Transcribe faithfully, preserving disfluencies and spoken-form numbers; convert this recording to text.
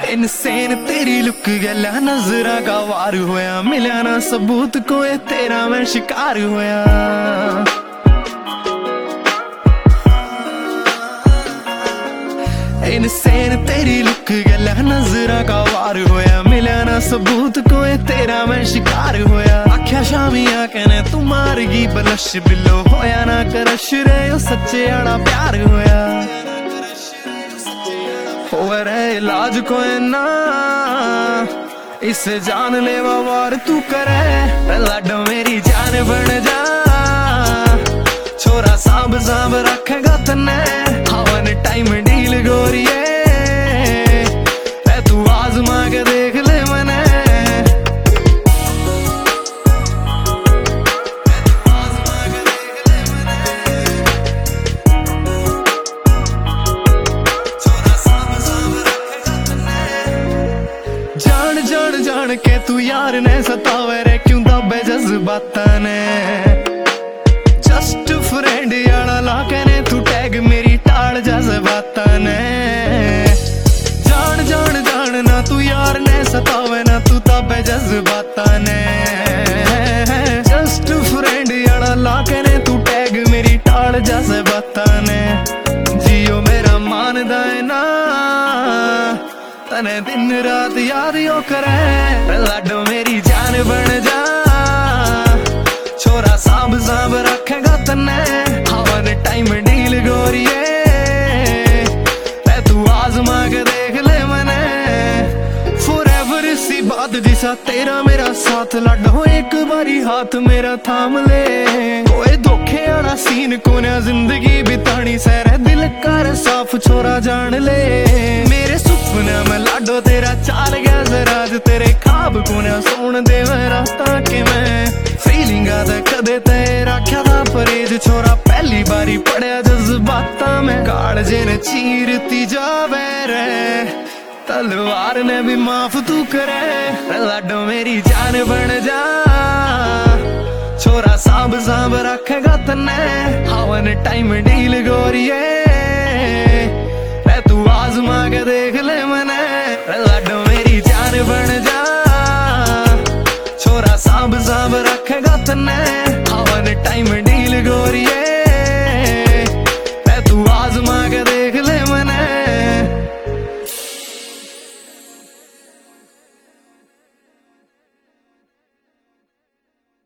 Insane तेरी look गला नजरा का वार होया, मिला ना सबूत कोई तेरा मैं शिकार होया। इनसेन तेरी लुक गला नजरा का वार होया, मिला ना सबूत कोई तेरा मैं शिकार होया। आख्या शामिया कहने तू मारगी बलश बिलो, होया ना करश रे ओ सच्चे आड़ा प्यार होया। हो रे इलाज कोई ना इसे जान लेवा वार तू करे, लाडो मेरी जान बन जा। छोरा सांभ सांभ रखेगा तने, हवन टाइम डील गोरिए, तू आजमा के देख ले मने। जान जान जान के तू यार ने सतावे रे, क्यों दबे जज्बातां ने। जस्ट फ्रेंड याला ला के ने तू टैग मेरी टाल जज्बातां ने। जान जान जान ना तू यार ने सतावे ना तू दबे जज्बातां ने। जस्ट फ्रेंड याला ला के ने तू टैग मेरी टाल जज्बातां ने। जियो मेरा मानदा है ना तने दिन रात याद यो करे, लाडो मेरी जान बन जा। छोरा सांभ सांभ रखेगा तने, हवन टाइम डील गोरिए, तू आजमा के देख ले मने। फॉरएवर सी बात जिसा तेरा मेरा साथ, लाडो एक बारी हाथ मेरा थाम ले। कोई धोखे आना सीन कोन्या जिंदगी बितानी सैर, दिल कर साफ छोरा जान ले। मेरे सुपना में लाडो तेरा चाल गया जरा, तेरे खाब कोन्या सोन दे मैं रास्ता के मैं। फीलिंग आदा कदे तेरा क्या था परेज, छोरा पहली बारी पड़या जज्बातां में। कालजे ने चीरती जावे रे, तलवार ने भी माफ तू करे, लाडो मेरी जान बन जा। छोरा सांभ सांभ रखेगा तने, हवन टाइम डील गोरिए, तू आजमा के देख ले मने। लाडो मेरी जान बन जा, छोरा सांभ सांभ रखेगा तने, हवन टाइम डील गोरिए।